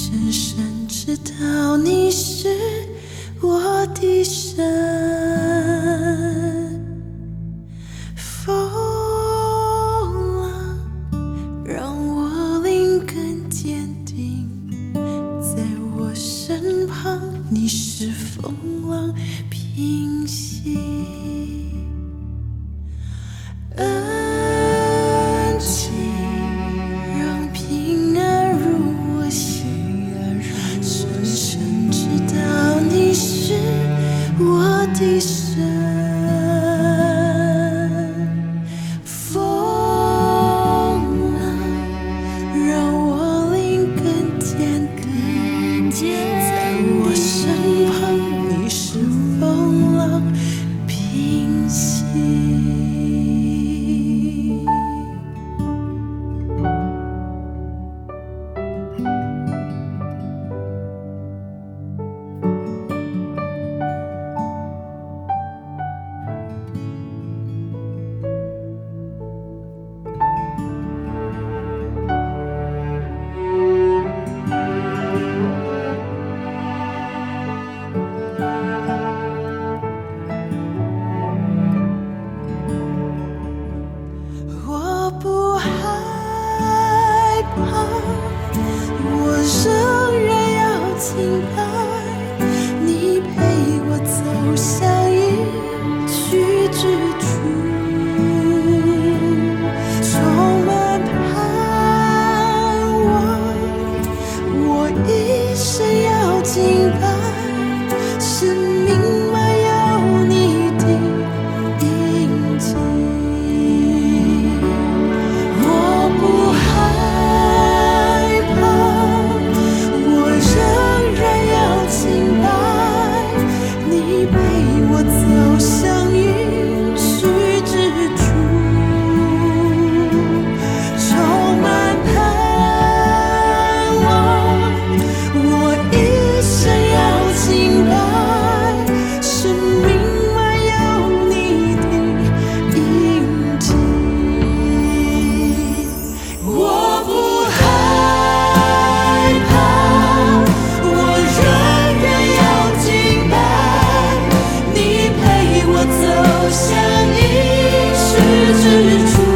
深深知道你是我的神，风浪让我灵更坚定，在我身旁，你是风浪平息。恩情让平安入我心，深深知道你是我的神，风浪让我灵更坚定，在我身旁，你是风浪平息。我不害怕，我仍然要敬拜，你陪我走向应许之处，充满盼望，我一生要敬拜，生命满有你的印记。走向应许之处，充满盼望，我一生要敬拜，生命满有你的印记。我不害怕，我仍然要敬拜，你陪我走向应许之处。